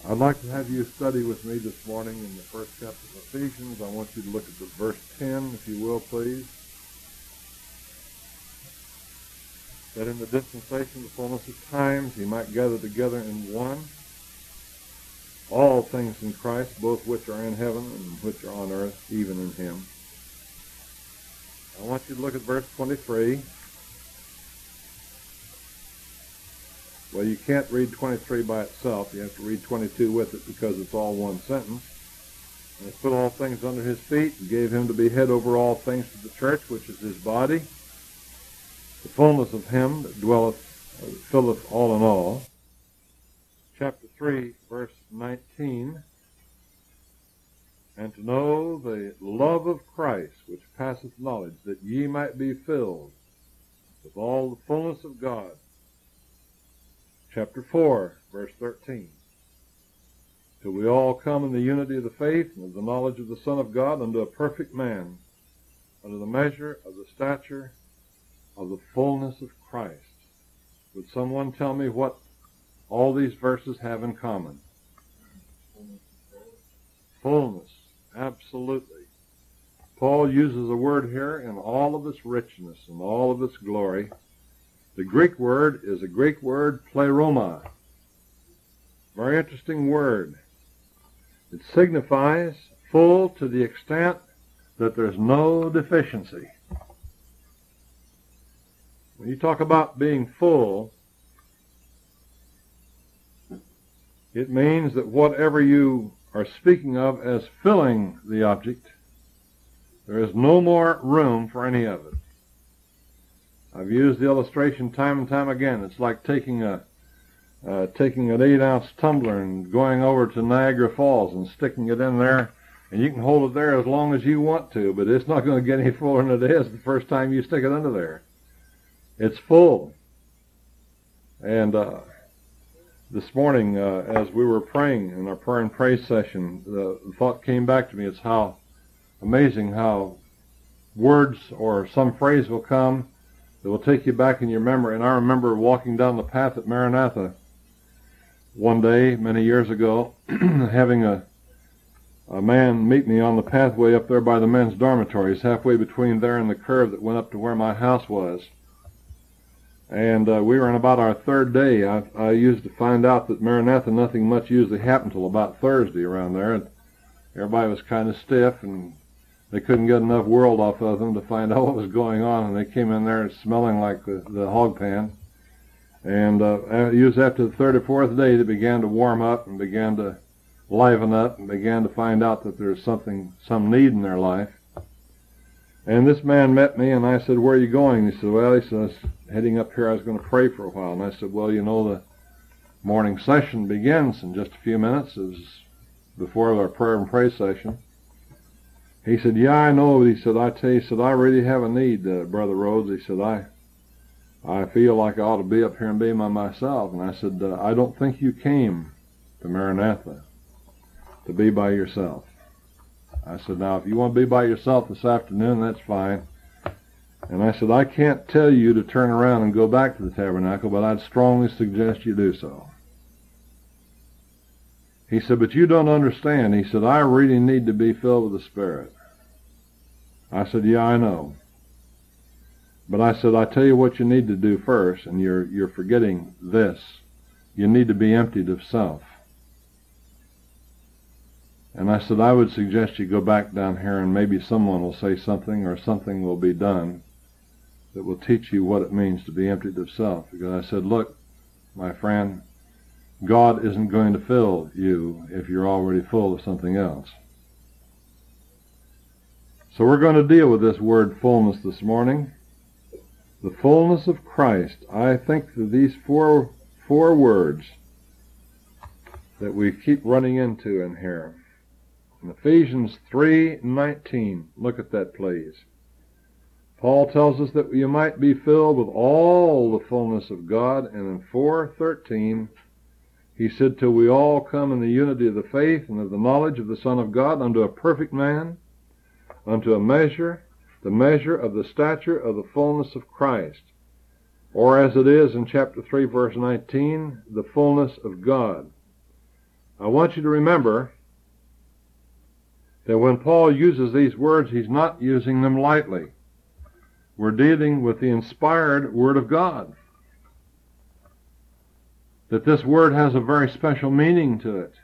I'd like to have you study with me this morning in the first chapter of Ephesians. I want you to look at the verse 10, if you will, please. That in the dispensation of the fullness of times he might gather together in one all things in Christ, both which are in heaven and which are on earth, even in him. I want you to look at verse 23. Well, you can't read 23 by itself. You have to read 22 with it because it's all one sentence. And he put all things under his feet and gave him to be head over all things to the church, which is his body, the fullness of him that dwelleth, filleth all in all. Chapter 3, verse 19. And to know the love of Christ, which passeth knowledge, that ye might be filled with all the fullness of God. Chapter 4, verse 13. Till we all come in the unity of the faith and of the knowledge of the Son of God unto a perfect man, unto the measure of the stature of the fullness of Christ. Would someone tell me what all these verses have in common? Fullness, absolutely. Paul uses a word here in all of its richness and all of its glory. The Greek word is a Greek word, pleroma. Very interesting word. It signifies full to the extent that there's no deficiency. When you talk about being full, it means that whatever you are speaking of as filling the object, there is no more room for any of it. I've used the illustration time and time again. It's like taking an 8-ounce tumbler and going over to Niagara Falls and sticking it in there, and you can hold it there as long as you want to, but it's not going to get any fuller than it is the first time you stick it under there. It's full. And this morning, as we were praying in our prayer and praise session, the thought came back to me. It's how amazing how words or some phrase will come that will take you back in your memory. And I remember walking down the path at Maranatha one day, many years ago, having a man meet me on the pathway up there by the men's dormitories, halfway between there and the curve that went up to where my house was. And we were in about our third day. I used to find out that Maranatha, nothing much usually happened till about Thursday around there. And everybody was kind of stiff, and they couldn't get enough world off of them to find out what was going on, and they came in there smelling like the hog pan. And usually after the third or fourth day, they began to warm up and began to liven up and began to find out that there was some need in their life. And this man met me, and I said, "Where are you going?" He said, "Well," he said, "I was heading up here. I was going to pray for a while." And I said, "Well, you know, the morning session begins in just a few minutes. It was before our prayer and praise session." He said, "Yeah, I know." He said, "I tell you," he said, "I really have a need, Brother Rhodes." He said, I feel like I ought to be up here and be by myself." And I said, "I don't think you came to Maranatha to be by yourself." I said, "Now, if you want to be by yourself this afternoon, that's fine." And I said, "I can't tell you to turn around and go back to the tabernacle, but I'd strongly suggest you do so." He said, "But you don't understand." He said, "I really need to be filled with the Spirit." I said, "Yeah, I know. But," I said, "I tell you what you need to do first, and you're forgetting this. You need to be emptied of self." And I said, "I would suggest you go back down here, and maybe someone will say something, or something will be done that will teach you what it means to be emptied of self." Because I said, "Look, my friend, God isn't going to fill you if you're already full of something else." So we're going to deal with this word fullness this morning. The fullness of Christ. I think that these four words that we keep running into in here. In Ephesians 3:19, look at that, please. Paul tells us that you might be filled with all the fullness of God, and in 4:13, he said, "Till we all come in the unity of the faith and of the knowledge of the Son of God, unto a perfect man, unto a measure, the measure of the stature of the fullness of Christ." Or as it is in chapter 3, verse 19, the fullness of God. I want you to remember that when Paul uses these words, he's not using them lightly. We're dealing with the inspired Word of God. That this word has a very special meaning to it.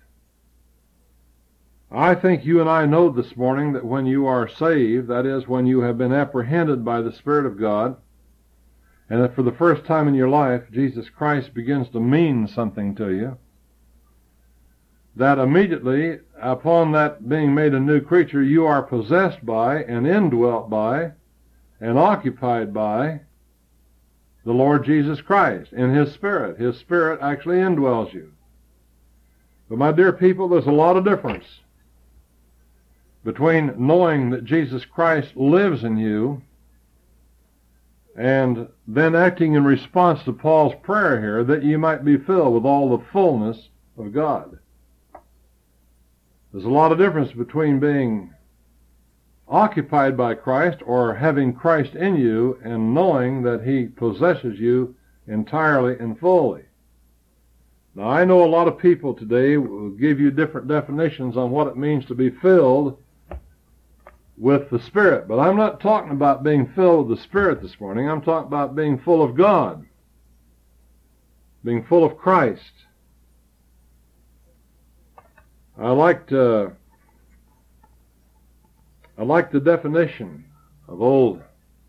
I think you and I know this morning that when you are saved, that is, when you have been apprehended by the Spirit of God, and that for the first time in your life, Jesus Christ begins to mean something to you, that immediately, upon that being made a new creature, you are possessed by and indwelt by and occupied by the Lord Jesus Christ in His Spirit. His Spirit actually indwells you. But my dear people, there's a lot of difference between knowing that Jesus Christ lives in you and then acting in response to Paul's prayer here, that you might be filled with all the fullness of God. There's a lot of difference between being occupied by Christ or having Christ in you and knowing that He possesses you entirely and fully. Now, I know a lot of people today will give you different definitions on what it means to be filled with the Spirit, but I'm not talking about being filled with the Spirit this morning. I'm talking about being full of God, being full of Christ. I like the definition of old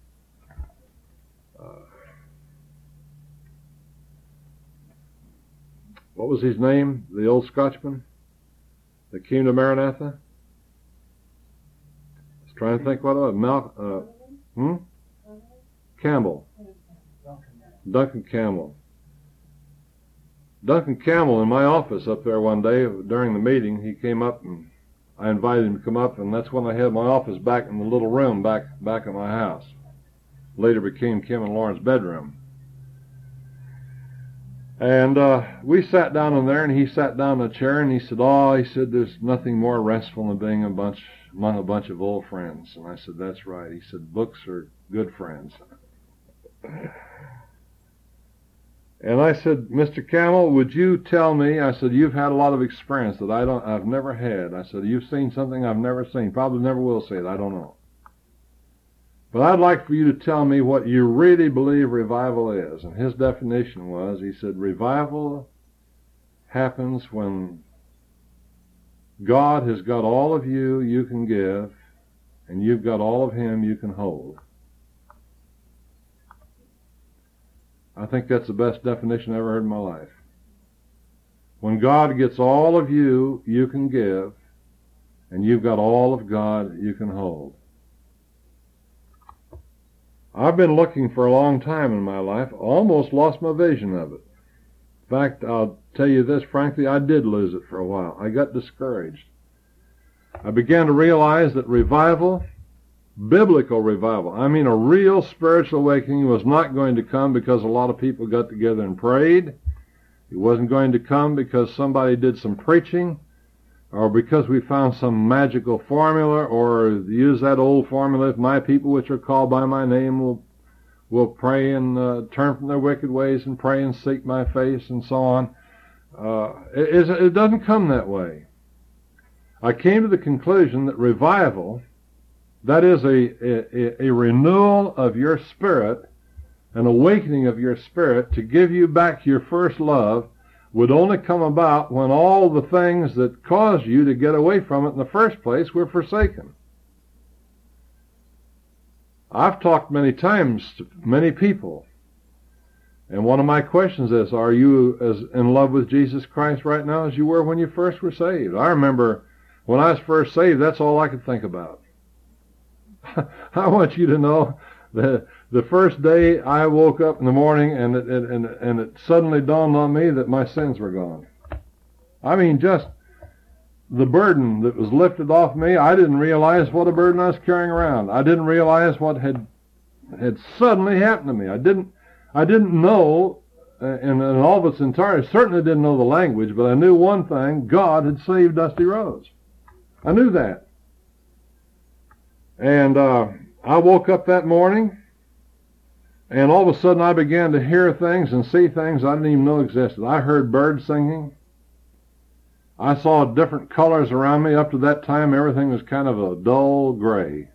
what was his name? The old Scotchman that came to Maranatha? I was trying to think what it was. Campbell. Duncan Campbell. Duncan Campbell in my office up there one day during the meeting, he came up and I invited him to come up, and that's when I had my office back in the little room back at my house. Later became Kim and Lauren's bedroom. And we sat down in there, and he sat down in a chair, and he said, there's nothing more restful than being among a bunch of old friends. And I said, that's right. He said, books are good friends. And I said, Mr. Campbell, would you tell me, I said, you've had a lot of experience that I've never had. I said, you've seen something I've never seen. Probably never will see it. I don't know. But I'd like for you to tell me what you really believe revival is. And his definition was, he said, revival happens when God has got all of you you can give, and you've got all of Him you can hold. I think that's the best definition I ever heard in my life. When God gets all of you you can give, and you've got all of God you can hold. I've been looking for a long time in my life, almost lost my vision of it. In fact, I'll tell you this, frankly, I did lose it for a while. I got discouraged. I began to realize that revival, biblical revival, I mean a real spiritual awakening, was not going to come because a lot of people got together and prayed. It wasn't going to come because somebody did some preaching, or because we found some magical formula, or use that old formula, if my people which are called by my name will pray and turn from their wicked ways and pray and seek my face and so on. It doesn't come that way. I came to the conclusion that revival, that is a renewal of your spirit, an awakening of your spirit to give you back your first love, would only come about when all the things that caused you to get away from it in the first place were forsaken. I've talked many times to many people, and one of my questions is, are you as in love with Jesus Christ right now as you were when you first were saved? I remember when I was first saved, that's all I could think about. I want you to know that the first day I woke up in the morning and it suddenly dawned on me that my sins were gone. I mean, just the burden that was lifted off me, I didn't realize what a burden I was carrying around. I didn't realize what had suddenly happened to me. I didn't know in all of its entirety, certainly didn't know the language, but I knew one thing: God had saved Dusty Rhodes. I knew that. And I woke up that morning, and all of a sudden I began to hear things and see things I didn't even know existed. I heard birds singing. I saw different colors around me. Up to that time, everything was kind of a dull gray.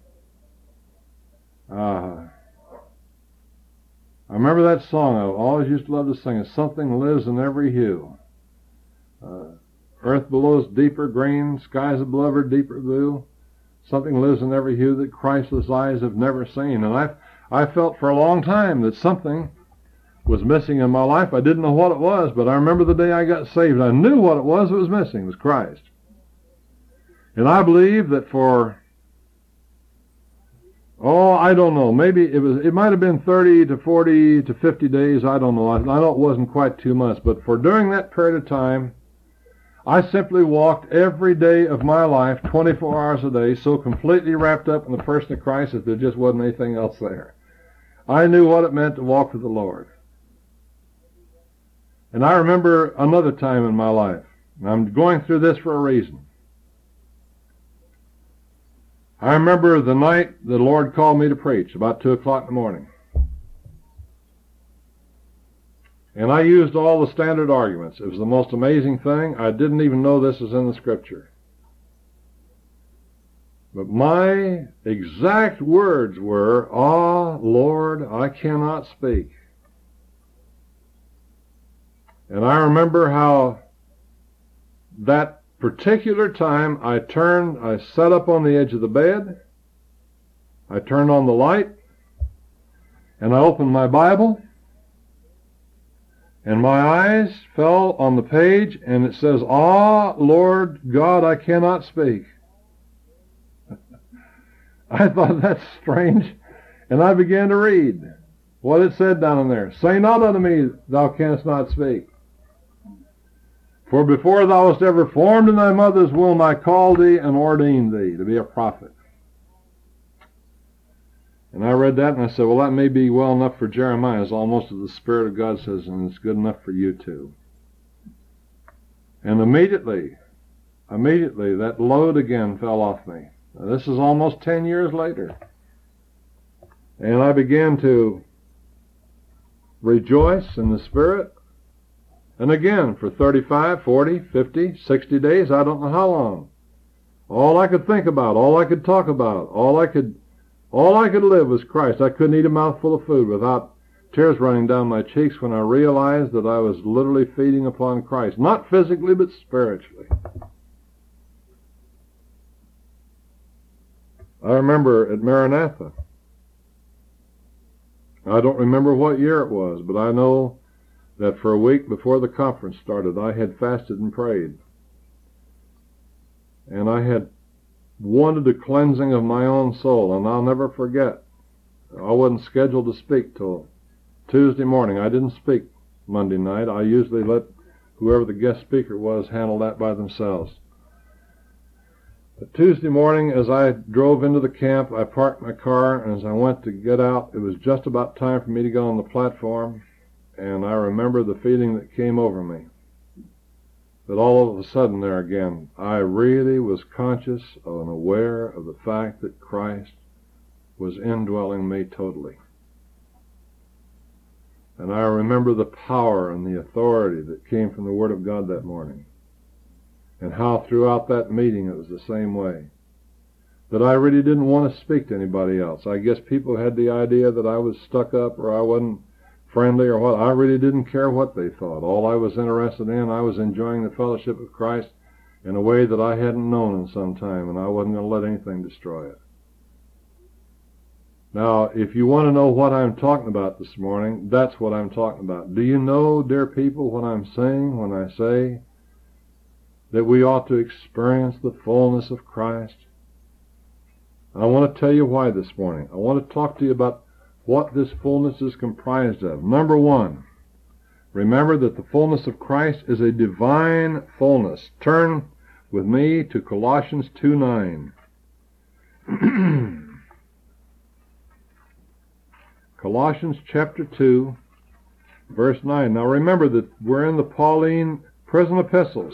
I remember that song. I always used to love to sing it. Something lives in every hue. Earth below is deeper green, skies above are deeper blue. Something lives in every hue that Christless eyes have never seen. And I felt for a long time that something was missing in my life. I didn't know what it was, but I remember the day I got saved. I knew what it was missing. It was Christ. And I believe that for, I don't know, maybe it might have been 30 to 40 to 50 days, I don't know. I know it wasn't quite 2 months, but for during that period of time, I simply walked every day of my life, 24 hours a day, so completely wrapped up in the person of Christ that there just wasn't anything else there. I knew what it meant to walk with the Lord. And I remember another time in my life, and I'm going through this for a reason. I remember the night the Lord called me to preach, about 2 o'clock in the morning. And I used all the standard arguments. It was the most amazing thing. I didn't even know this was in the Scripture. But my exact words were, Lord, I cannot speak. And I remember how that particular time I sat up on the edge of the bed, I turned on the light, and I opened my Bible, and my eyes fell on the page, and it says, Lord God, I cannot speak. I thought, that's strange, and I began to read what it said down in there. Say not unto me, thou canst not speak. For before thou wast ever formed in thy mother's womb, I called thee and ordained thee to be a prophet. And I read that and I said, well, that may be well enough for Jeremiah. It's almost as the Spirit of God says, and it's good enough for you too. And immediately, that load again fell off me. Now, this is almost 10 years later. And I began to rejoice in the Spirit. And again, for 35, 40, 50, 60 days, I don't know how long, all I could think about, all I could talk about, all I could live was Christ. I couldn't eat a mouthful of food without tears running down my cheeks when I realized that I was literally feeding upon Christ. Not physically, but spiritually. I remember at Maranatha, I don't remember what year it was, but I know that for a week before the conference started, I had fasted and prayed. And I had wanted a cleansing of my own soul, and I'll never forget. I wasn't scheduled to speak till Tuesday morning. I didn't speak Monday night. I usually let whoever the guest speaker was handle that by themselves. But Tuesday morning, as I drove into the camp, I parked my car, and as I went to get out, it was just about time for me to go on the platform. And I remember the feeling that came over me, that all of a sudden there again, I really was conscious and aware of the fact that Christ was indwelling me totally. And I remember the power and the authority that came from the Word of God that morning, and how throughout that meeting it was the same way, that I really didn't want to speak to anybody else. I guess people had the idea that I was stuck up or I wasn't friendly or what. I really didn't care what they thought. All I was interested in, I was enjoying the fellowship of Christ in a way that I hadn't known in some time, and I wasn't going to let anything destroy it. Now, if you want to know what I'm talking about this morning, that's what I'm talking about. Do you know, dear people, what I'm saying when I say that we ought to experience the fullness of Christ? I want to tell you why this morning. I want to talk to you about what this fullness is comprised of. Number one, remember that the fullness of Christ is a divine fullness. Turn with me to Colossians 2:9. Colossians chapter 2, verse 9. Now remember that we're in the Pauline prison epistles,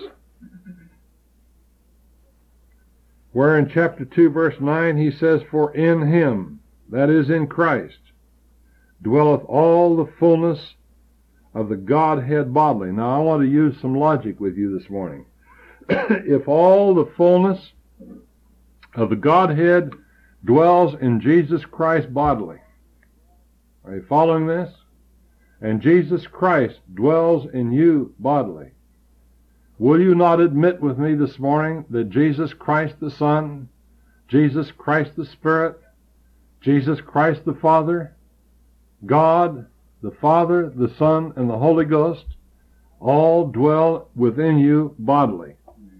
where in chapter 2, verse 9, he says, for in him, that is in Christ, dwelleth all the fullness of the Godhead bodily. Now I want to use some logic with you this morning. if all the fullness of the Godhead dwells in Jesus Christ bodily. Are you following this? And Jesus Christ dwells in you bodily. Will you not admit with me this morning that Jesus Christ the Son, Jesus Christ the Spirit, Jesus Christ the Father, God, the Father, the Son, and the Holy Ghost, all dwell within you bodily?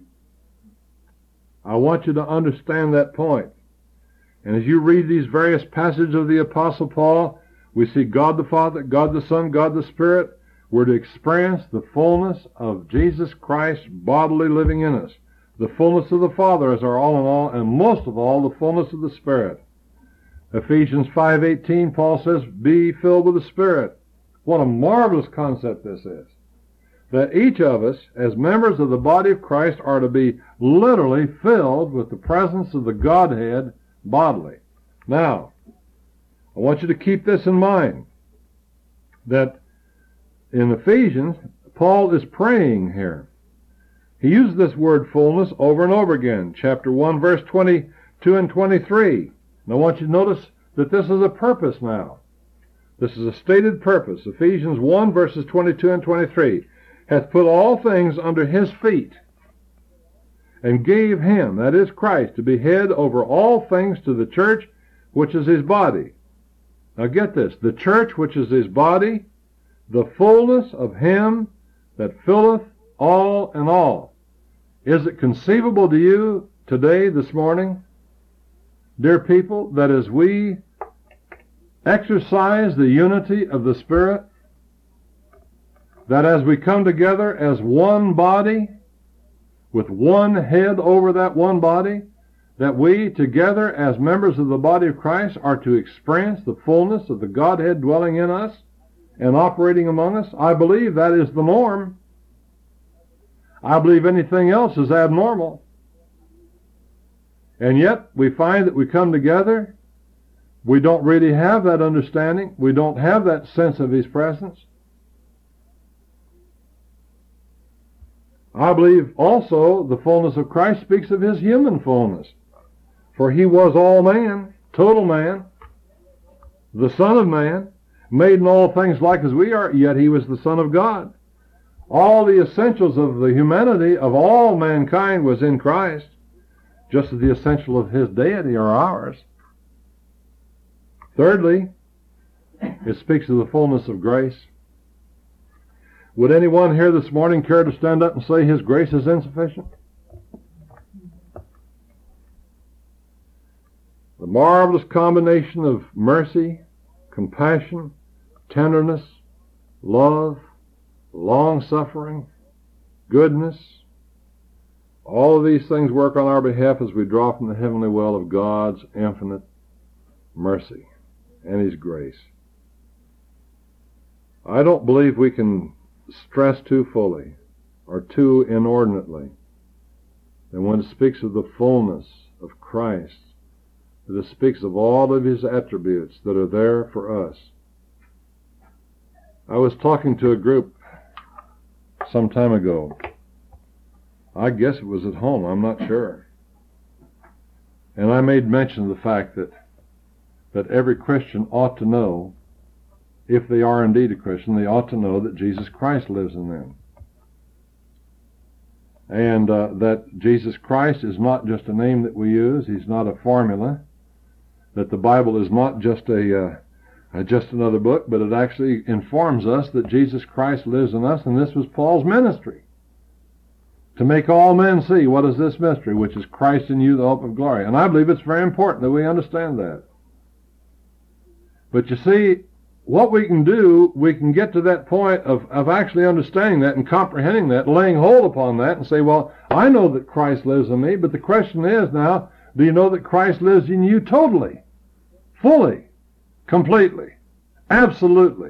I want you to understand that point. And as you read these various passages of the Apostle Paul, we see God the Father, God the Son, God the Spirit. We're to experience the fullness of Jesus Christ bodily living in us. The fullness of the Father is our all in all, and most of all, the fullness of the Spirit. Ephesians 5:18, Paul says, be filled with the Spirit. What a marvelous concept this is. That each of us, as members of the body of Christ, are to be literally filled with the presence of the Godhead bodily. Now, I want you to keep this in mind, that in Ephesians, Paul is praying here. He uses this word fullness over and over again. Chapter 1, verse 22 and 23. And I want you to notice that this is a purpose now. This is a stated purpose. Ephesians 1, verses 22 and 23. Hath put all things under his feet, and gave him, that is Christ, to be head over all things to the church, which is his body. Now get this, the church which is his body, the fullness of him that filleth all in all. Is it conceivable to you today, this morning, dear people, that as we exercise the unity of the Spirit, that as we come together as one body, with one head over that one body, that we together as members of the body of Christ are to experience the fullness of the Godhead dwelling in us and operating among us? I believe that is the norm. I believe anything else is abnormal. And yet we find that we come together, we don't really have that understanding, we don't have that sense of his presence. I believe also the fullness of Christ speaks of his human fullness. For he was all man, total man, the Son of Man, made in all things like as we are, yet he was the Son of God. All the essentials of the humanity of all mankind was in Christ, just as the essential of his deity are ours. Thirdly, it speaks of the fullness of grace. Would anyone here this morning care to stand up and say his grace is insufficient? The marvelous combination of mercy, compassion, tenderness, love, long-suffering, goodness, all of these things work on our behalf as we draw from the heavenly well of God's infinite mercy and his grace. I don't believe we can stress too fully or too inordinately that when it speaks of the fullness of Christ, that it speaks of all of his attributes that are there for us. I was talking to a group some time ago. I guess it was at home, I'm not sure. And I made mention of the fact that every Christian ought to know, if they are indeed a Christian, they ought to know that Jesus Christ lives in them. And that Jesus Christ is not just a name that we use, he's not a formula, that the Bible is not just just another book, but it actually informs us that Jesus Christ lives in us, and this was Paul's ministry. To make all men see what is this mystery, which is Christ in you, the hope of glory. And I believe it's very important that we understand that. But you see, what we can do, we can get to that point of actually understanding that and comprehending that, laying hold upon that and say, well, I know that Christ lives in me, but the question is now, do you know that Christ lives in you totally, fully, completely, absolutely?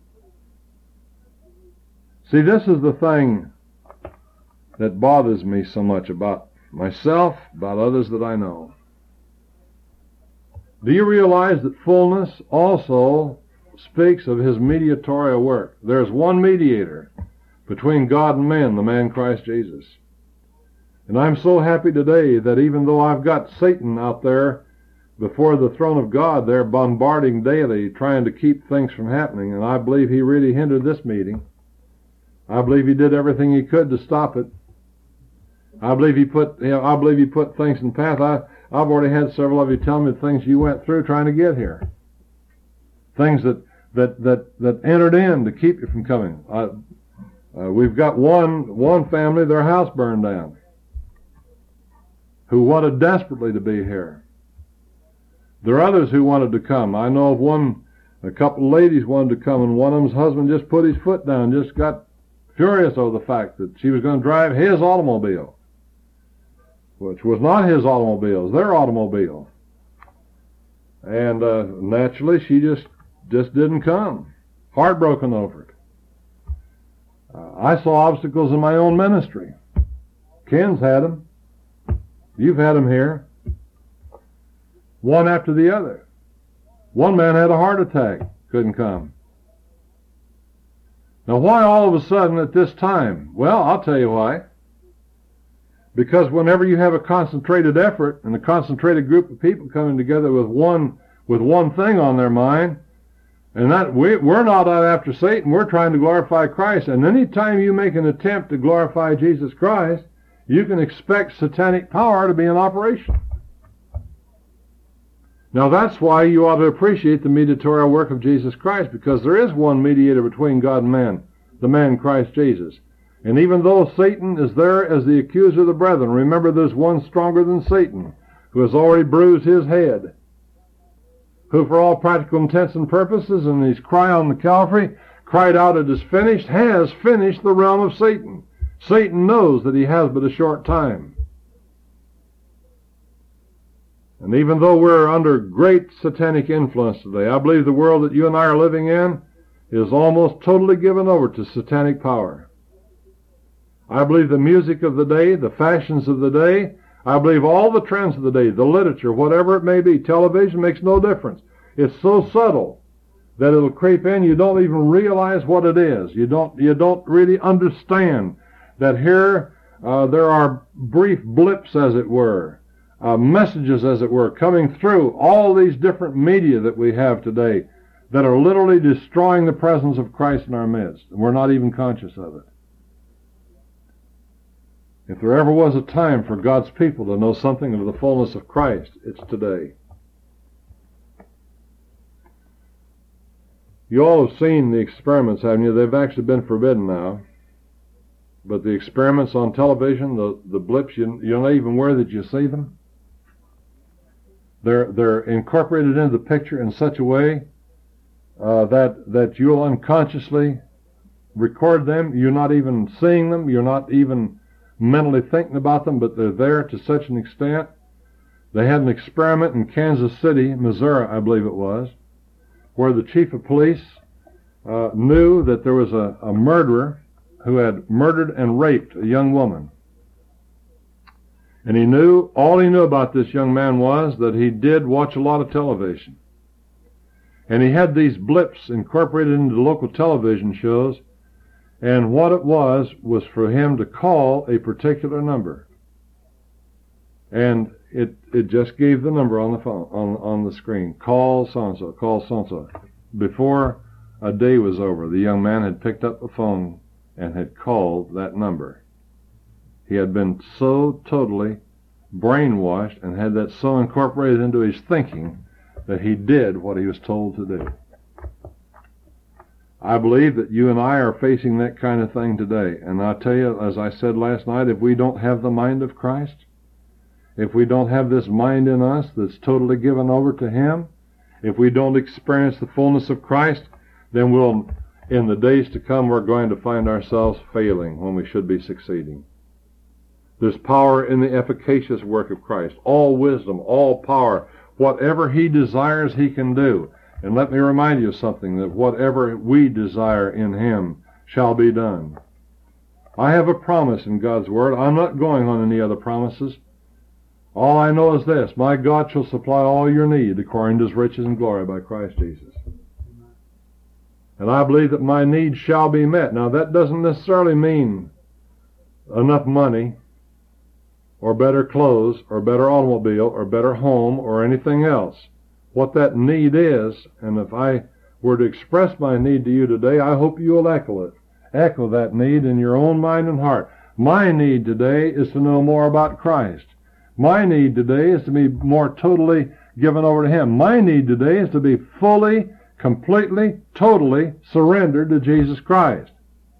See, this is the thing that bothers me so much about myself, about others that I know. Do you realize that fullness also speaks of his mediatorial work? There's one mediator between God and men, the man Christ Jesus. And I'm so happy today that even though I've got Satan out there before the throne of God, they're bombarding daily, trying to keep things from happening, and I believe he really hindered this meeting. I believe he did everything he could to stop it. I believe he put things in path. I've already had several of you tell me the things you went through trying to get here. Things that entered in to keep you from coming. We've got one family, their house burned down, who wanted desperately to be here. There are others who wanted to come. I know of a couple of ladies wanted to come, and one of them's husband just put his foot down, just got furious over the fact that she was going to drive his automobile, which was not his automobile, it was their automobile. And naturally, she just didn't come. Heartbroken over it. I saw obstacles in my own ministry. Ken's had them. You've had them here. One after the other. One man had a heart attack, couldn't come. Now, why all of a sudden at this time? Well, I'll tell you why. Because whenever you have a concentrated effort and a concentrated group of people coming together with one thing on their mind, and that we're not out after Satan, we're trying to glorify Christ. And any time you make an attempt to glorify Jesus Christ, you can expect satanic power to be in operation. Now that's why you ought to appreciate the mediatorial work of Jesus Christ, because there is one mediator between God and man, the man Christ Jesus. And even though Satan is there as the accuser of the brethren, remember there's one stronger than Satan, who has already bruised his head, who for all practical intents and purposes, in his cry on the Calvary, cried out, "It is finished," has finished the realm of Satan. Satan knows that he has but a short time. And even though we're under great satanic influence today, I believe the world that you and I are living in is almost totally given over to satanic power. I believe the music of the day, the fashions of the day, I believe all the trends of the day, the literature, whatever it may be, television makes no difference. It's so subtle that it'll creep in, you don't even realize what it is. You don't really understand that here there are brief blips, as it were, messages, as it were, coming through all these different media that we have today that are literally destroying the presence of Christ in our midst. And we're not even conscious of it. If there ever was a time for God's people to know something of the fullness of Christ, it's today. You all have seen the experiments, haven't you? They've actually been forbidden now. But the experiments on television, the blips, you're not even aware that you see them. They're incorporated into the picture in such a way that you'll unconsciously record them. You're not even seeing them. You're not even mentally thinking about them, but they're there to such an extent. They had an experiment in Kansas City, Missouri, I believe it was, where the chief of police knew that there was a murderer who had murdered and raped a young woman. And all he knew about this young man was that he did watch a lot of television. And he had these blips incorporated into the local television shows, and what it was for him to call a particular number. And it just gave the number on the phone, on the screen. Call so-and-so, call so-and-so. Before a day was over, the young man had picked up the phone and had called that number. He had been so totally brainwashed and had that so incorporated into his thinking that he did what he was told to do. I believe that you and I are facing that kind of thing today. And I tell you, as I said last night, if we don't have the mind of Christ, if we don't have this mind in us that's totally given over to Him, if we don't experience the fullness of Christ, then in the days to come, we're going to find ourselves failing when we should be succeeding. There's power in the efficacious work of Christ. All wisdom, all power, whatever He desires, He can do. And let me remind you of something, that whatever we desire in Him shall be done. I have a promise in God's Word. I'm not going on any other promises. All I know is this: my God shall supply all your need according to His riches and glory by Christ Jesus. And I believe that my needs shall be met. Now, that doesn't necessarily mean enough money. or better clothes, or better automobile, or better home, or anything else. What that need is, and if I were to express my need to you today, I hope you will echo it. Echo that need in your own mind and heart. My need today is to know more about Christ. My need today is to be more totally given over to Him. My need today is to be fully, completely, totally surrendered to Jesus Christ.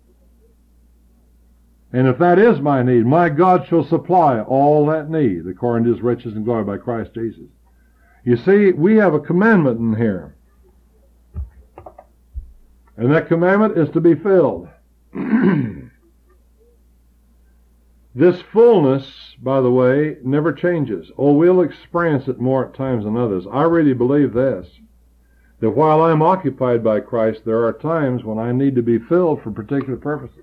And if that is my need, my God shall supply all that need according to His riches and glory by Christ Jesus. You see, we have a commandment in here. And that commandment is to be filled. This fullness, by the way, never changes. Oh, we'll experience it more at times than others. I really believe this, that while I'm occupied by Christ, there are times when I need to be filled for particular purposes.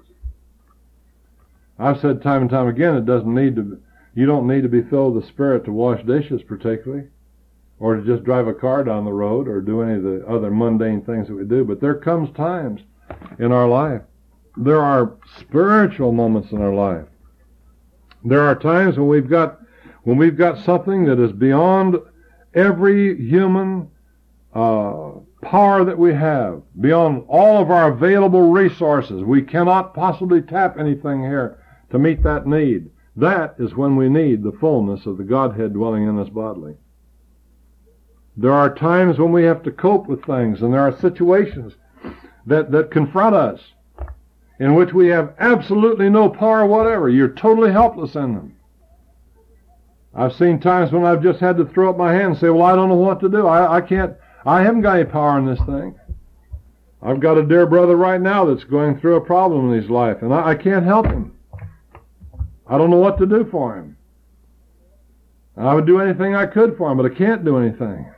I've said time and time again, you don't need to be filled with the Spirit to wash dishes particularly, or to just drive a car down the road, or do any of the other mundane things that we do. But there comes times in our life. There are spiritual moments in our life. There are times when we've got something that is beyond every human power that we have, beyond all of our available resources. We cannot possibly tap anything here to meet that need. That is when we need the fullness of the Godhead dwelling in us bodily. There are times when we have to cope with things, and there are situations that confront us in which we have absolutely no power whatever. You're totally helpless in them. I've seen times when I've just had to throw up my hand and say, well, I don't know what to do. I haven't got any power in this thing. I've got a dear brother right now that's going through a problem in his life, and I can't help him. I don't know what to do for him. I would do anything I could for him, but I can't do anything.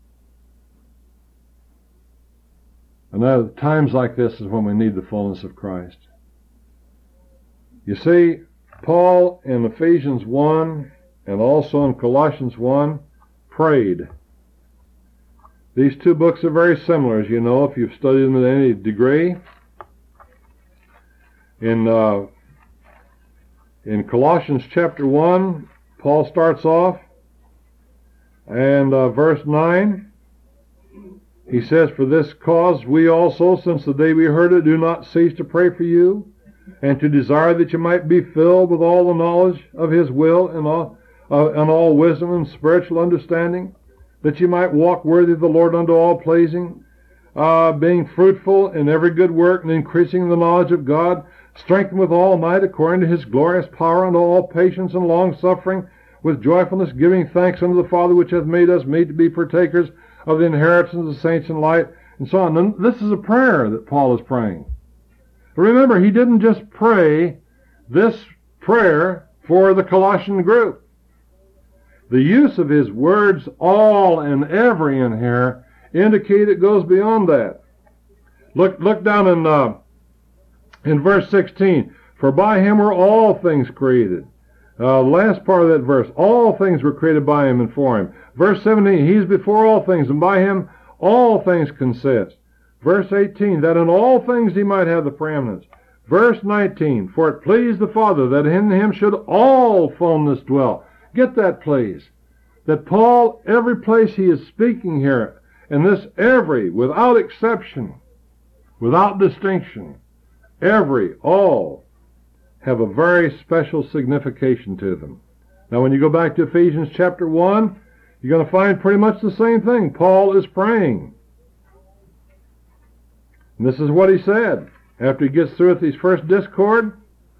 And at times like this is when we need the fullness of Christ. You see, Paul in Ephesians 1 and also in Colossians 1 prayed. These two books are very similar, as you know, if you've studied them to any degree. In Colossians chapter 1, Paul starts off, and verse 9, he says, for this cause we also, since the day we heard it, do not cease to pray for you, and to desire that you might be filled with all the knowledge of His will and all wisdom and spiritual understanding, that you might walk worthy of the Lord unto all pleasing, being fruitful in every good work and increasing in the knowledge of God, strengthened with all might according to His glorious power unto all patience and long-suffering, with joyfulness giving thanks unto the Father which hath made us meet to be partakers of the inheritance of the saints in light, and so on. And this is a prayer that Paul is praying. Remember, he didn't just pray this prayer for the Colossian group. The use of his words, all and every in here, indicate it goes beyond that. Look down in verse 16. For by Him were all things created. Last part of that verse, all things were created by Him and for Him. Verse 17, He's before all things, and by Him all things consist. Verse 18, that in all things He might have the preeminence. Verse 19, for it pleased the Father that in Him should all fullness dwell. Get that, please. That Paul, every place he is speaking here, and this every, without exception, without distinction, every, all, have a very special signification to them. Now when you go back to Ephesians chapter 1, you're going to find pretty much the same thing. Paul is praying. And this is what he said after he gets through with his first discourse.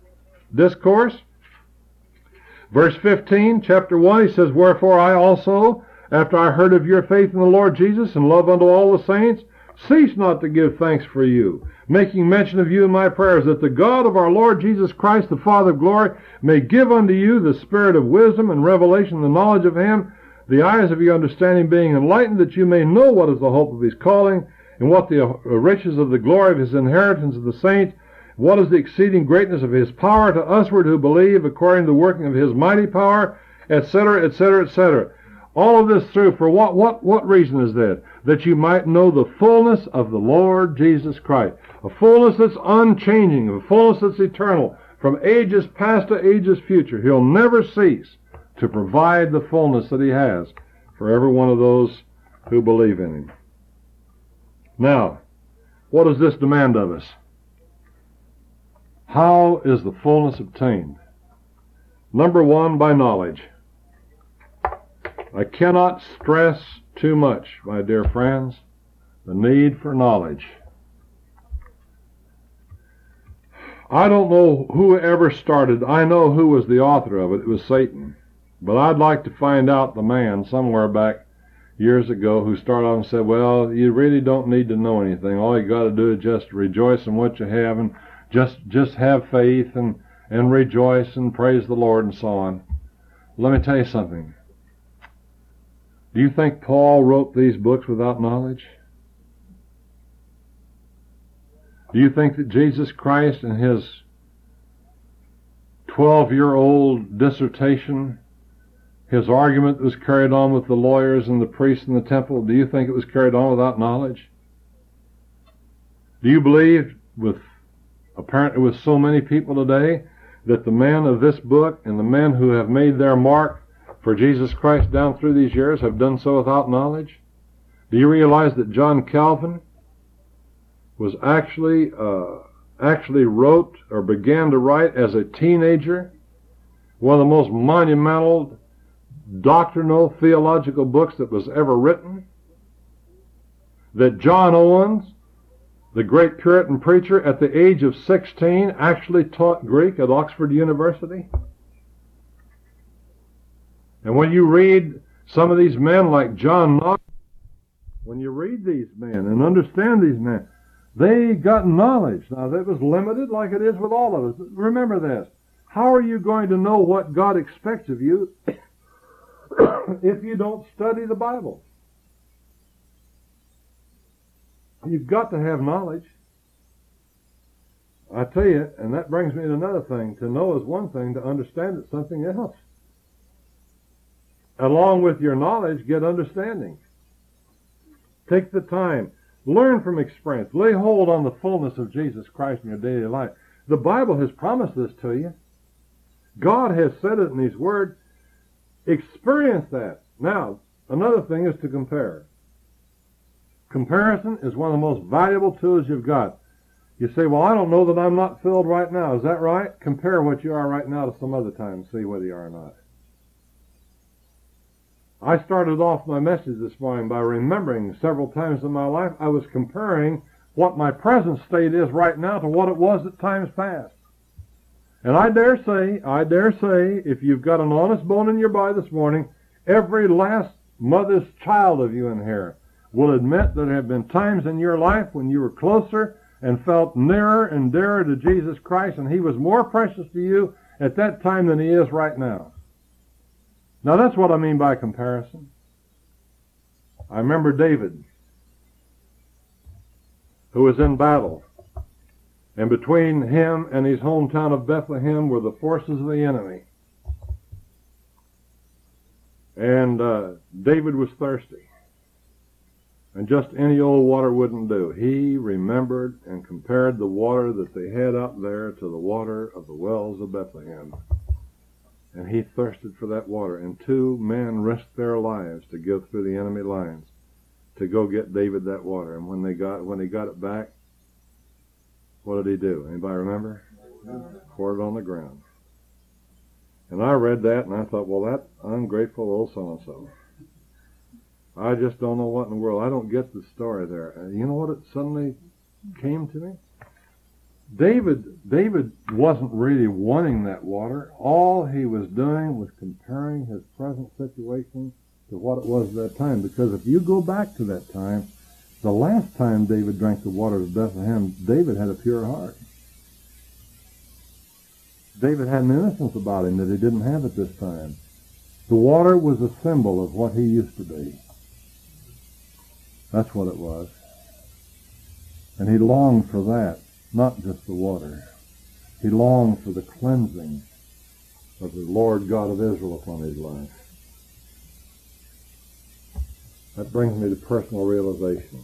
Verse 15, chapter 1, he says, wherefore I also, after I heard of your faith in the Lord Jesus and love unto all the saints, cease not to give thanks for you, making mention of you in my prayers, that the God of our Lord Jesus Christ, the Father of glory, may give unto you the spirit of wisdom and revelation, the knowledge of Him, the eyes of your understanding being enlightened, that you may know what is the hope of His calling, and what the riches of the glory of His inheritance of the saints, what is the exceeding greatness of His power to usward who believe, according to the working of His mighty power, etc., etc., etc. All of this through, for what reason is that? That you might know the fullness of the Lord Jesus Christ. A fullness that's unchanging, a fullness that's eternal, From ages past to ages future, He'll never cease to provide the fullness that He has for every one of those who believe in Him. Now, what does this demand of us? How is the fullness obtained? Number one, by knowledge. I cannot stress too much, my dear friends, the need for knowledge. I don't know who ever started. I know who was the author of it. It was Satan. But I'd like to find out the man somewhere back years ago who started off and said, well, you really don't need to know anything. All you got to do is just rejoice in what you have and just have faith and rejoice and praise the Lord and so on. Let me tell you something. Do you think Paul wrote these books without knowledge? Do you think that Jesus Christ in his 12-year-old dissertation, his argument was carried on with the lawyers and the priests in the temple, do you think it was carried on without knowledge? Do you believe, apparently with so many people today, that the men of this book and the men who have made their mark for Jesus Christ down through these years have done so without knowledge? Do you realize that John Calvin was actually wrote or began to write as a teenager one of the most monumental doctrinal theological books that was ever written? That John Owens, the great Puritan preacher, at the age of 16 actually taught Greek at Oxford University? And when you read some of these men like John Knox, when you read these men and understand these men, they got knowledge. Now, that was limited like it is with all of us. Remember this. How are you going to know what God expects of you if you don't study the Bible? You've got to have knowledge. I tell you, and that brings me to another thing. To know is one thing, to understand is something else. Along with your knowledge, get understanding. Take the time. Learn from experience. Lay hold on the fullness of Jesus Christ in your daily life. The Bible has promised this to you. God has said it in His Word. Experience that. Now, another thing is to compare. Comparison is one of the most valuable tools you've got. You say, well, I don't know that I'm not filled right now. Is that right? Compare what you are right now to some other time and see whether you are or not. I started off my message this morning by remembering several times in my life I was comparing what my present state is right now to what it was at times past. And I dare say, if you've got an honest bone in your body this morning, every last mother's child of you in here will admit that there have been times in your life when you were closer and felt nearer and dearer to Jesus Christ, and He was more precious to you at that time than He is right now. Now, that's what I mean by comparison. I remember David, who was in battle, and between him and his hometown of Bethlehem were the forces of the enemy. And David was thirsty, and just any old water wouldn't do. He remembered and compared the water that they had out there to the water of the wells of Bethlehem. And he thirsted for that water. And 2 men risked their lives to go through the enemy lines to go get David that water. And when he got it back, what did he do? Anybody remember? Poured it on the ground. And I read that and I thought, well, that ungrateful old so-and-so. I just don't know what in the world. I don't get the story there. And you know what it suddenly came to me? David wasn't really wanting that water. All he was doing was comparing his present situation to what it was at that time. Because if you go back to that time, the last time David drank the water of Bethlehem, David had a pure heart. David had an innocence about him that he didn't have at this time. The water was a symbol of what he used to be. That's what it was. And he longed for that. Not just the water. He longed for the cleansing of the Lord God of Israel upon his life. That brings me to personal realization.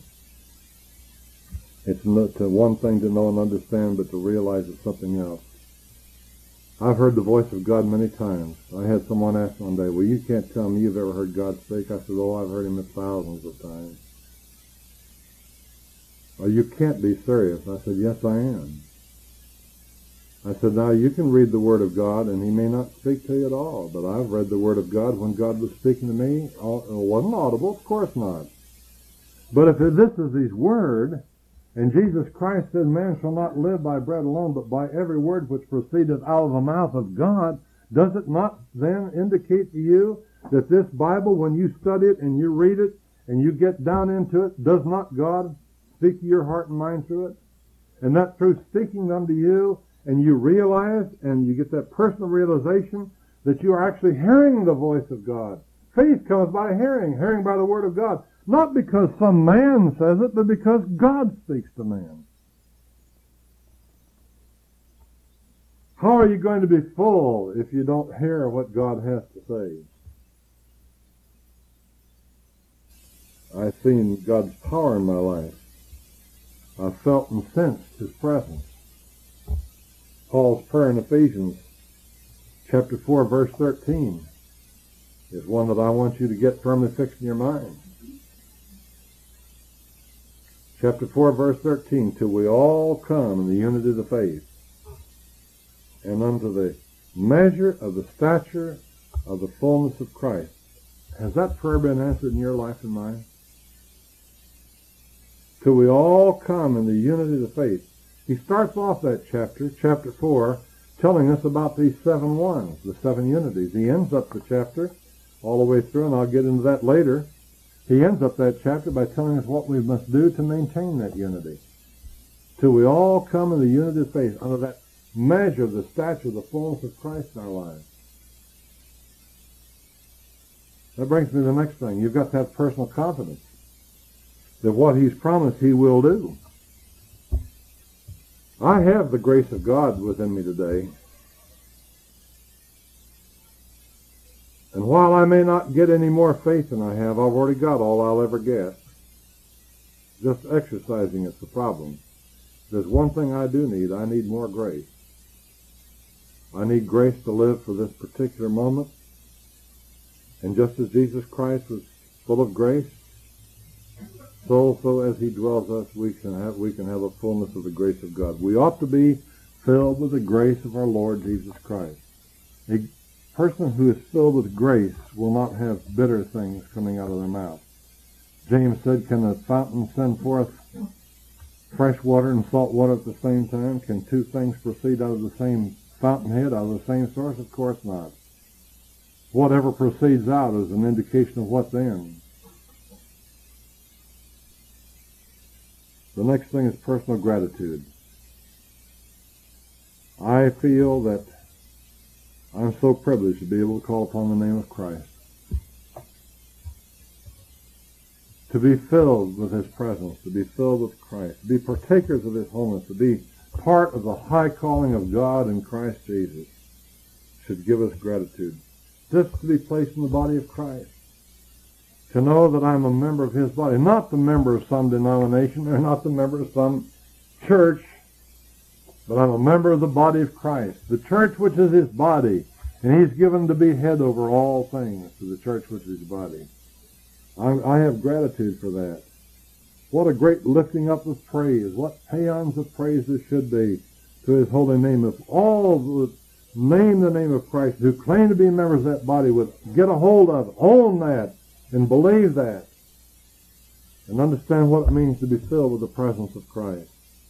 It's not one thing to know and understand, but to realize it's something else. I've heard the voice of God many times. I had someone ask one day, well, you can't tell me you've ever heard God speak. I said, oh, I've heard him thousands of times. Oh, you can't be serious. I said, yes, I am. I said, now you can read the Word of God and he may not speak to you at all, but I've read the Word of God when God was speaking to me. It wasn't audible, of course not. But if this is his Word, and Jesus Christ said, man shall not live by bread alone, but by every word which proceedeth out of the mouth of God, does it not then indicate to you that this Bible, when you study it and you read it and you get down into it, does not God speak to your heart and mind through it? And that through speaking unto you, and you realize and you get that personal realization that you are actually hearing the voice of God. Faith comes by hearing by the Word of God. Not because some man says it, but because God speaks to man. How are you going to be full if you don't hear what God has to say? I've seen God's power in my life. I've felt and sensed his presence. Paul's prayer in Ephesians chapter 4, verse 13 is one that I want you to get firmly fixed in your mind. Chapter 4, verse 13, till we all come in the unity of the faith and unto the measure of the stature of the fullness of Christ. Has that prayer been answered in your life and mine? Till we all come in the unity of the faith. He starts off that chapter 4, telling us about these 7 ones, the 7 unities. He ends up the chapter all the way through, and I'll get into that later. He ends up that chapter by telling us what we must do to maintain that unity. Till we all come in the unity of faith, under that measure of the stature of the fullness of Christ in our lives. That brings me to the next thing. You've got to have personal confidence that what he's promised he will do. I have the grace of God within me today. And while I may not get any more faith than I have, I've already got all I'll ever get. Just exercising it's the problem. There's one thing I do need. I need more grace. I need grace to live for this particular moment. And just as Jesus Christ was full of grace, so as he dwells us, we can have a fullness of the grace of God. We ought to be filled with the grace of our Lord Jesus Christ. A person who is filled with grace will not have bitter things coming out of their mouth. James said, can a fountain send forth fresh water and salt water at the same time? Can two things proceed out of the same fountainhead, out of the same source? Of course not. Whatever proceeds out is an indication of what's in. The next thing is personal gratitude. I feel that I'm so privileged to be able to call upon the name of Christ. To be filled with his presence, to be filled with Christ, to be partakers of his wholeness, to be part of the high calling of God in Christ Jesus should give us gratitude. Just to be placed in the body of Christ. To know that I'm a member of his body, not the member of some denomination or not the member of some church, but I'm a member of the body of Christ, the church which is his body, and he's given to be head over all things to the church which is his body. I have gratitude for that. What a great lifting up of praise, what paeans of praise there should be to his holy name. If all would name the name of Christ, who claim to be members of that body, would get a hold of it, own that, and believe that, and understand what it means to be filled with the presence of Christ.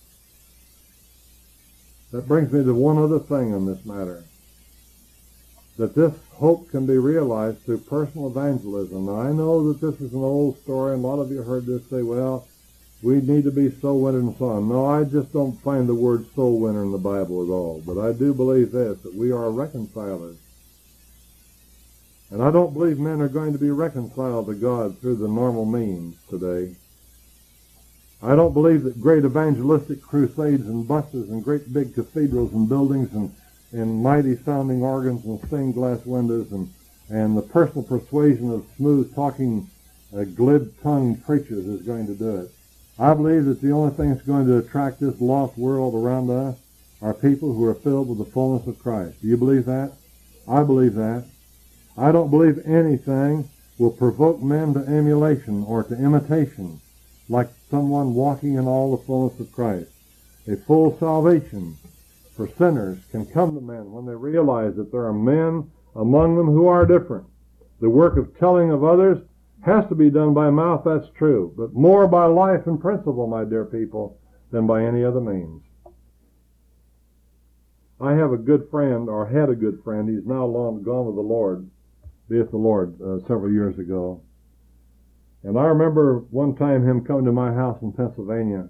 That brings me to one other thing on this matter, that this hope can be realized through personal evangelism. Now, I know that this is an old story, and a lot of you heard this say, well, we need to be soul winners and so on. No, I just don't find the word soul winner in the Bible at all, but I do believe this, that we are reconcilers. And I don't believe men are going to be reconciled to God through the normal means today. I don't believe that great evangelistic crusades and buses and great big cathedrals and buildings and mighty sounding organs and stained glass windows and the personal persuasion of smooth talking, glib-tongued preachers is going to do it. I believe that the only thing that's going to attract this lost world around us are people who are filled with the fullness of Christ. Do you believe that? I believe that. I don't believe anything will provoke men to emulation or to imitation like someone walking in all the fullness of Christ. A full salvation for sinners can come to men when they realize that there are men among them who are different. The work of telling of others has to be done by mouth, that's true, but more by life and principle, my dear people, than by any other means. I have a good friend, or had a good friend. He's now long gone with the Lord, beeth the Lord, several years ago. And I remember one time him coming to my house in Pennsylvania.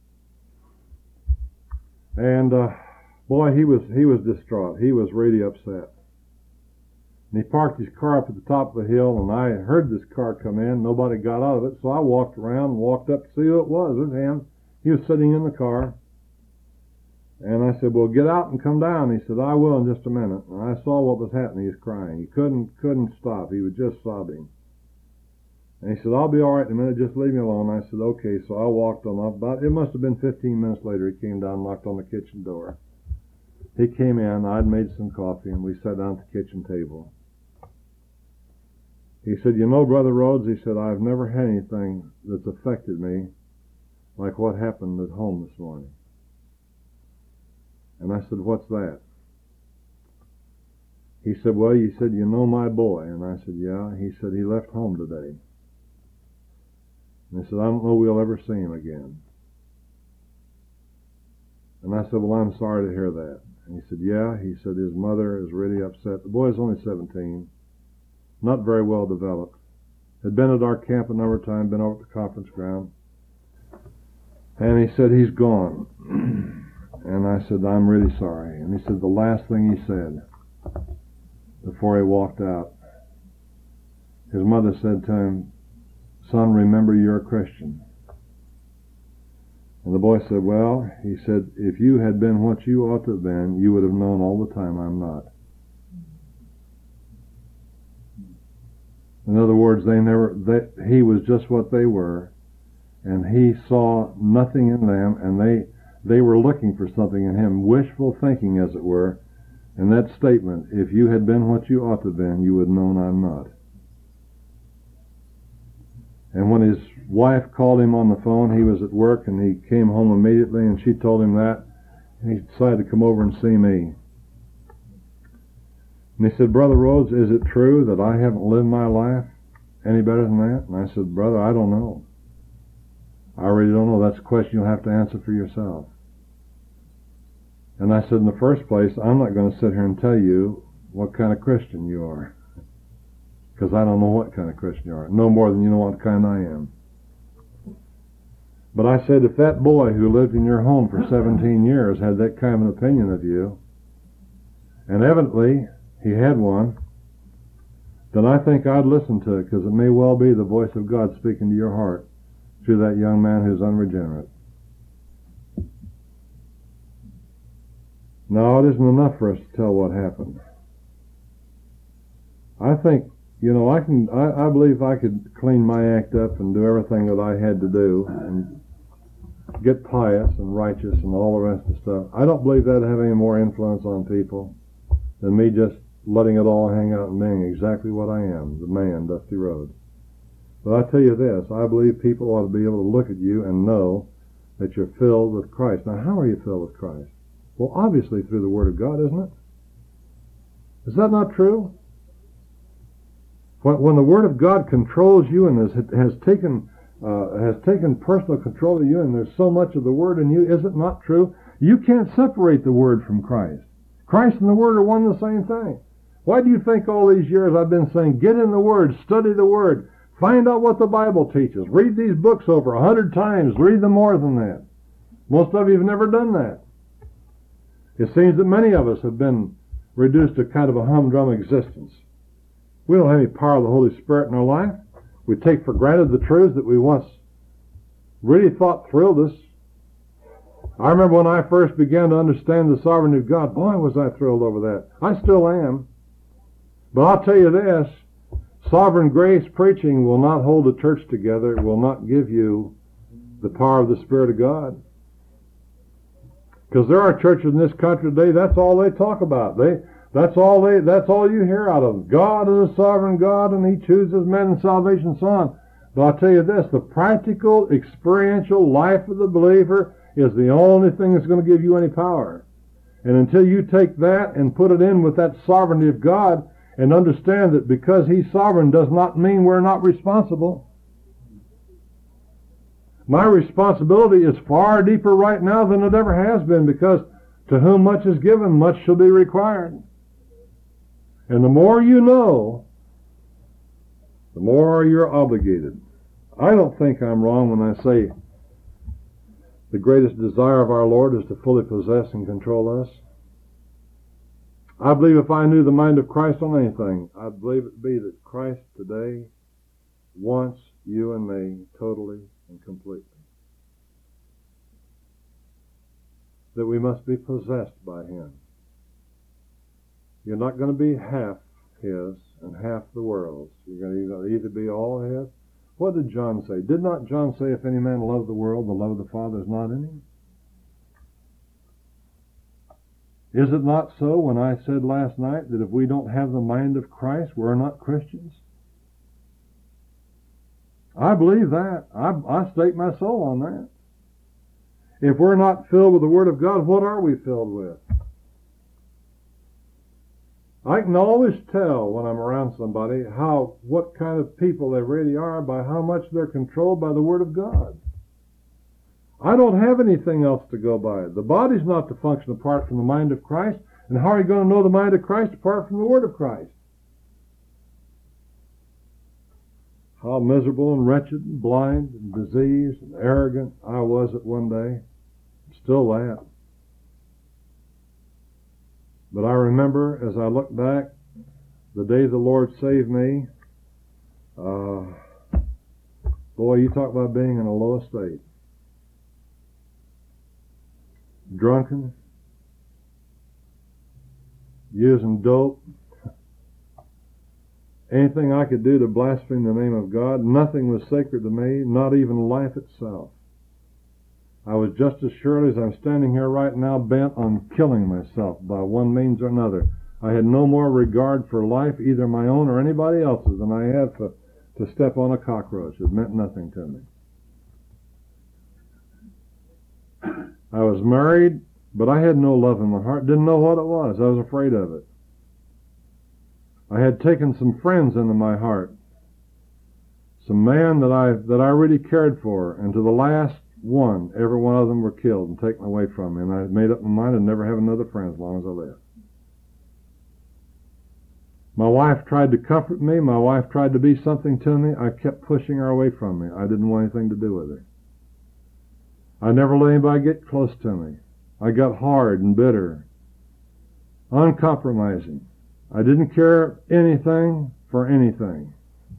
And boy, he was distraught. He was really upset. And he parked his car up at the top of the hill, and I heard this car come in. Nobody got out of it, so I walked around and walked up to see who it was. It was him. He was sitting in the car. And I said, well, get out and come down. He said, I will in just a minute. And I saw what was happening. He was crying. He couldn't stop. He was just sobbing. And he said, I'll be all right in a minute. Just leave me alone. I said, okay. So I walked on up. It must have been 15 minutes later. He came down and knocked on the kitchen door. He came in. I'd made some coffee, and we sat down at the kitchen table. He said, you know, Brother Rhodes, he said, I've never had anything that's affected me like what happened at home this morning. And I said, what's that? He said, well, you said, you know my boy. And I said, yeah. He said, he left home today. And he said, I don't know we'll ever see him again. And I said, well, I'm sorry to hear that. And he said, yeah. He said, his mother is really upset. The boy's only 17, not very well developed. Had been at our camp a number of times, been over at the conference ground. And he said, he's gone. And I said, I'm really sorry. And he said, the last thing he said before he walked out, his mother said to him, son, remember you're a Christian. And the boy said, well, he said, if you had been what you ought to have been, you would have known all the time I'm not. In other words, he was just what they were, and he saw nothing in them, and they were looking for something in him, wishful thinking, as it were. And that statement, if you had been what you ought to have been, you would have known I'm not. And when his wife called him on the phone, he was at work, and he came home immediately, and she told him that, and he decided to come over and see me. And he said, Brother Rhodes, is it true that I haven't lived my life any better than that? And I said, brother, I don't know. I really don't know. That's a question you'll have to answer for yourself. And I said, in the first place, I'm not going to sit here and tell you what kind of Christian you are, because I don't know what kind of Christian you are, no more than you know what kind I am. But I said, if that boy who lived in your home for 17 years had that kind of an opinion of you, and evidently he had one, then I think I'd listen to it, because it may well be the voice of God speaking to your heart through that young man who's unregenerate. No, it isn't enough for us to tell what happened. I think, I believe I could clean my act up and do everything that I had to do and get pious and righteous and all the rest of the stuff. I don't believe that'd have any more influence on people than me just letting it all hang out and being exactly what I am, the man, Dusty Rhodes. But I tell you this, I believe people ought to be able to look at you and know that you're filled with Christ. Now, how are you filled with Christ? Well, obviously through the Word of God, isn't it? Is that not true? When the Word of God controls you and has taken personal control of you, and there's so much of the Word in you, is it not true? You can't separate the Word from Christ. Christ and the Word are one and the same thing. Why do you think all these years I've been saying, get in the Word, study the Word, find out what the Bible teaches, read these books over 100 times, read them more than that? Most of you have never done that. It seems that many of us have been reduced to kind of a humdrum existence. We don't have any power of the Holy Spirit in our life. We take for granted the truths that we once really thought thrilled us. I remember when I first began to understand the sovereignty of God, boy, was I thrilled over that. I still am. But I'll tell you this, sovereign grace preaching will not hold the church together. It will not give you the power of the Spirit of God. Because there are churches in this country today, that's all they talk about. That's all you hear out of them. God is a sovereign God, and He chooses men in salvation and so on. But I'll tell you this, the practical, experiential life of the believer is the only thing that's going to give you any power. And until you take that and put it in with that sovereignty of God and understand that because He's sovereign does not mean we're not responsible. My responsibility is far deeper right now than it ever has been, because to whom much is given, much shall be required. And the more you know, the more you're obligated. I don't think I'm wrong when I say the greatest desire of our Lord is to fully possess and control us. I believe if I knew the mind of Christ on anything, I'd believe it to be that Christ today wants you and me totally and completely. That we must be possessed by Him. You're not going to be half His and half the world's. You're going to either be all His. What did John say? Did not John say, if any man love the world, the love of the Father is not in him? Is it not so when I said last night that if we don't have the mind of Christ, we're not Christians? I believe that. I stake my soul on that. If we're not filled with the Word of God, what are we filled with? I can always tell when I'm around somebody what kind of people they really are by how much they're controlled by the Word of God. I don't have anything else to go by. The body's not to function apart from the mind of Christ, and how are you going to know the mind of Christ apart from the Word of Christ? How miserable and wretched and blind and diseased and arrogant I was at one day. Still that. But I remember, as I look back, the day the Lord saved me, boy, you talk about being in a low estate. Drunken, using dope, anything I could do to blaspheme the name of God. Nothing was sacred to me, not even life itself. I was just as surely as I'm standing here right now bent on killing myself by one means or another. I had no more regard for life, either my own or anybody else's, than I had to step on a cockroach. It meant nothing to me. I was married, but I had no love in my heart. Didn't know what it was. I was afraid of it. I had taken some friends into my heart, some men that I really cared for, and to the last one, every one of them were killed and taken away from me. And I made up my mind I'd never have another friend as long as I lived. My wife tried to comfort me. My wife tried to be something to me. I kept pushing her away from me. I didn't want anything to do with her. I never let anybody get close to me. I got hard and bitter, uncompromising. I didn't care anything for anything.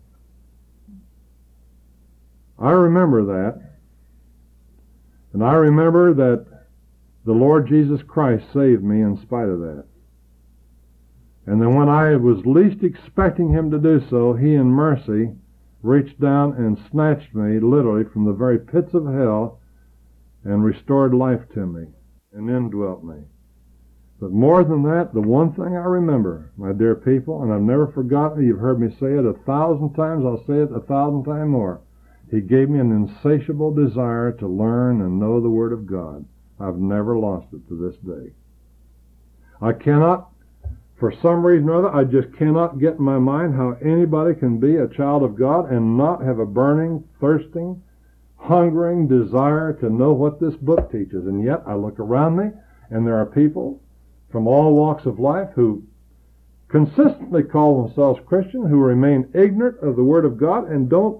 I remember that. And I remember that the Lord Jesus Christ saved me in spite of that. And then when I was least expecting Him to do so, He in mercy reached down and snatched me literally from the very pits of hell and restored life to me and indwelt me. But more than that, the one thing I remember, my dear people, and I've never forgotten it, you've heard me say it 1,000 times, I'll say it 1,000 times more. He gave me an insatiable desire to learn and know the Word of God. I've never lost it to this day. I cannot, for some reason or other, I just cannot get in my mind how anybody can be a child of God and not have a burning, thirsting, hungering desire to know what this book teaches. And yet I look around me and there are people from all walks of life who consistently call themselves Christian, who remain ignorant of the Word of God and don't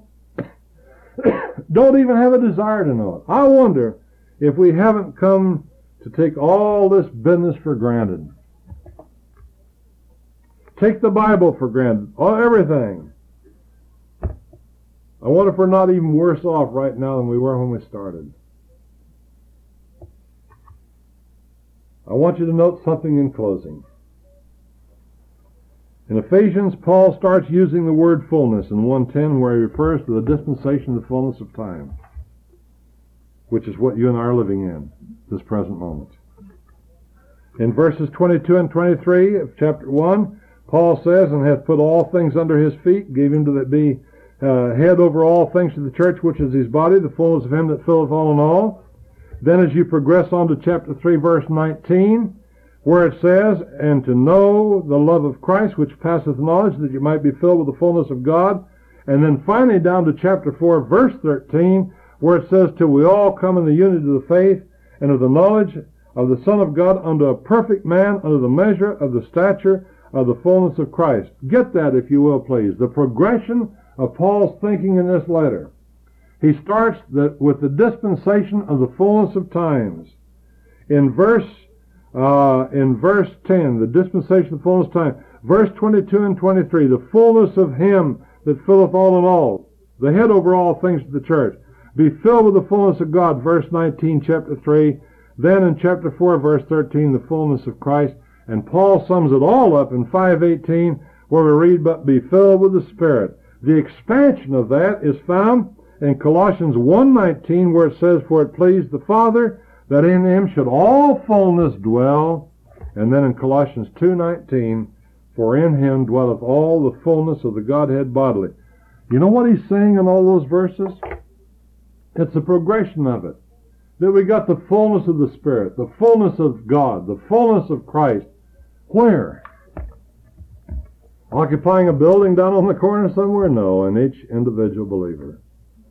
even have a desire to know it. I wonder if we haven't come to take all this business for granted. Take the Bible for granted. Everything. I wonder if we're not even worse off right now than we were when we started. I want you to note something in closing. In Ephesians, Paul starts using the word fullness in 1:10, where he refers to the dispensation of the fullness of time, which is what you and I are living in this present moment. In verses 22 and 23 of chapter 1, Paul says, and hath put all things under his feet, gave him to be head over all things to the church, which is his body, the fullness of him that filleth all in all. Then as you progress on to chapter 3, verse 19, where it says, and to know the love of Christ, which passeth knowledge, that you might be filled with the fullness of God. And then finally down to chapter 4, verse 13, where it says, till we all come in the unity of the faith and of the knowledge of the Son of God, unto a perfect man, unto the measure of the stature of the fullness of Christ. Get that, if you will, please. The progression of Paul's thinking in this letter. He starts with the dispensation of the fullness of times. In verse 10, the dispensation of the fullness of time. Verse 22 and 23, the fullness of him that filleth all in all, the head over all things to the church. Be filled with the fullness of God, verse 19, chapter 3. Then in chapter 4, verse 13, the fullness of Christ. And Paul sums it all up in 5:18, where we read, but be filled with the Spirit. The expansion of that is found in Colossians 1:19, where it says, for it pleased the Father that in him should all fullness dwell. And then in Colossians 2:19, for in him dwelleth all the fullness of the Godhead bodily. You know what he's saying in all those verses? It's a progression of it. That we got the fullness of the Spirit, the fullness of God, the fullness of Christ. Where? Occupying a building down on the corner somewhere? No, in each individual believer.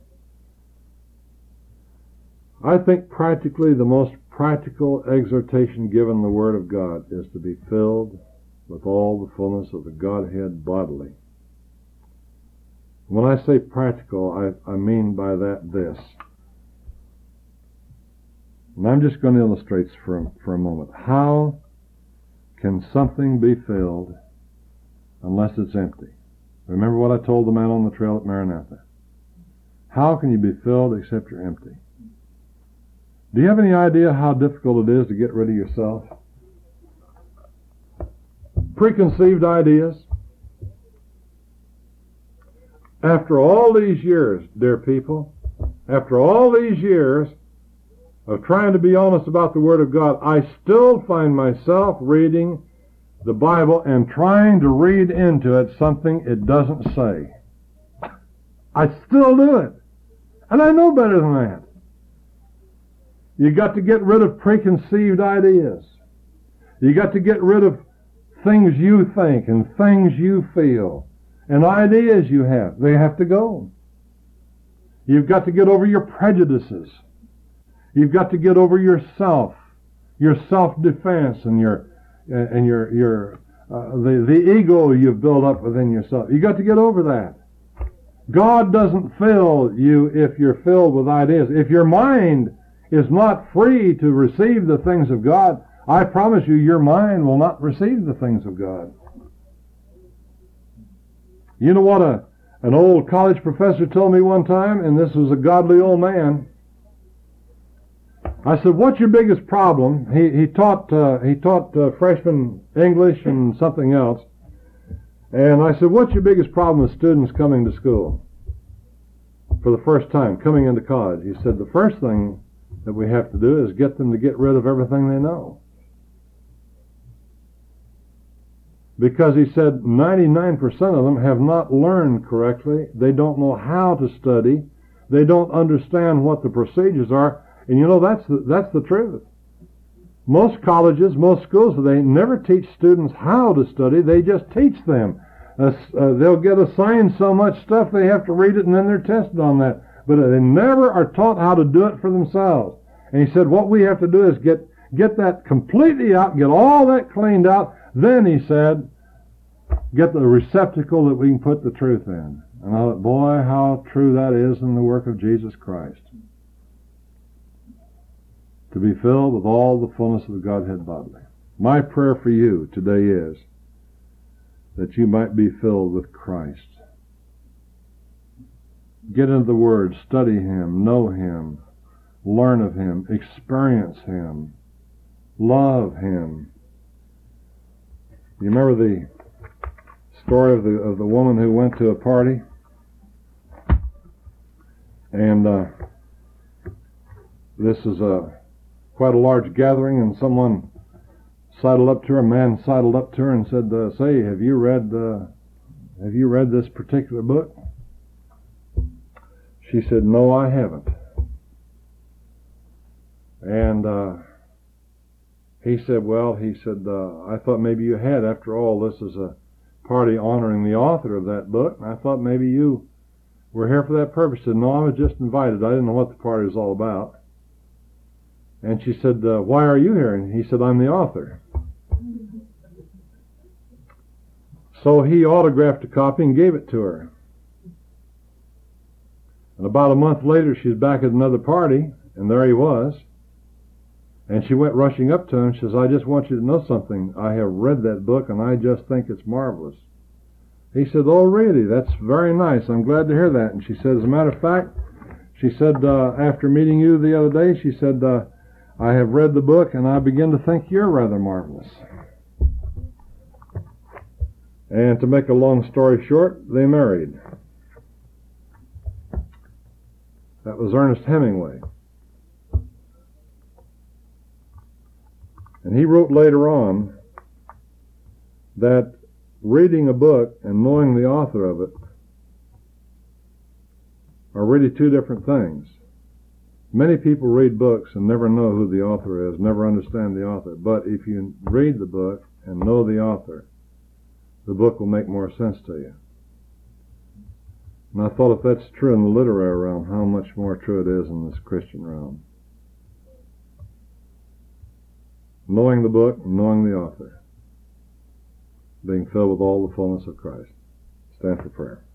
I think practically the most practical exhortation given in the Word of God is to be filled with all the fullness of the Godhead bodily. When I say practical, I mean by that this. And I'm just going to illustrate for a moment. How can something be filled unless it's empty? Remember what I told the man on the trail at Maranatha. How can you be filled except you're empty? Do you have any idea how difficult it is to get rid of yourself? Preconceived ideas. After all these years, dear people, after all these years of trying to be honest about the Word of God, I still find myself reading the Bible and trying to read into it something it doesn't say. I still do it. And I know better than that. You got to get rid of preconceived ideas. You got to get rid of things you think and things you feel and ideas you have. They have to go. You've got to get over your prejudices. You've got to get over yourself, your self-defense, and the ego you've built up within yourself. You've got to get over that. God doesn't fill you if you're filled with ideas. If your mind is not free to receive the things of God, I promise you, your mind will not receive the things of God. You know what an old college professor told me one time, and this was a godly old man. I said, what's your biggest problem? He taught freshman English and something else. And I said, what's your biggest problem with students coming to school for the first time, coming into college? He said, the first thing that we have to do is get them to get rid of everything they know. Because he said 99% of them have not learned correctly. They don't know how to study. They don't understand what the procedures are. And you know, that's the truth. Most colleges, most schools, they never teach students how to study. They just teach them. They'll get assigned so much stuff they have to read it and then they're tested on that. But they never are taught how to do it for themselves. And he said what we have to do is get that completely out, get all that cleaned out. Then he said, get the receptacle that we can put the truth in. And I thought, boy, how true that is in the work of Jesus Christ. To be filled with all the fullness of the Godhead bodily. My prayer for you today is that you might be filled with Christ. Get into the Word, study Him, know Him, learn of Him, experience Him, love Him. You remember the story of the woman who went to a party, and this is quite a large gathering, and someone sidled up to her. A man sidled up to her and said, "Say, have you read this particular book?" She said, "No, I haven't." And he said, "I thought maybe you had. After all, this is a party honoring the author of that book, and I thought maybe you were here for that purpose." He said, "No, I was just invited. I didn't know what the party was all about." And she said, "Why are you here?" And he said, "I'm the author." So he autographed a copy and gave it to her. And about a month later, she's back at another party, and there he was. And she went rushing up to him and says, "I just want you to know something. I have read that book, and I just think it's marvelous." He said, "Oh, really? That's very nice. I'm glad to hear that." And she said, "As a matter of fact," she said, "after meeting you the other day," she said, "I have read the book, and I begin to think you're rather marvelous." And to make a long story short, they married. That was Ernest Hemingway. And he wrote later on that reading a book and knowing the author of it are really two different things. Many people read books and never know who the author is, never understand the author. But if you read the book and know the author, the book will make more sense to you. And I thought if that's true in the literary realm, how much more true it is in this Christian realm. Knowing the book, knowing the author, being filled with all the fullness of Christ. Stand for prayer.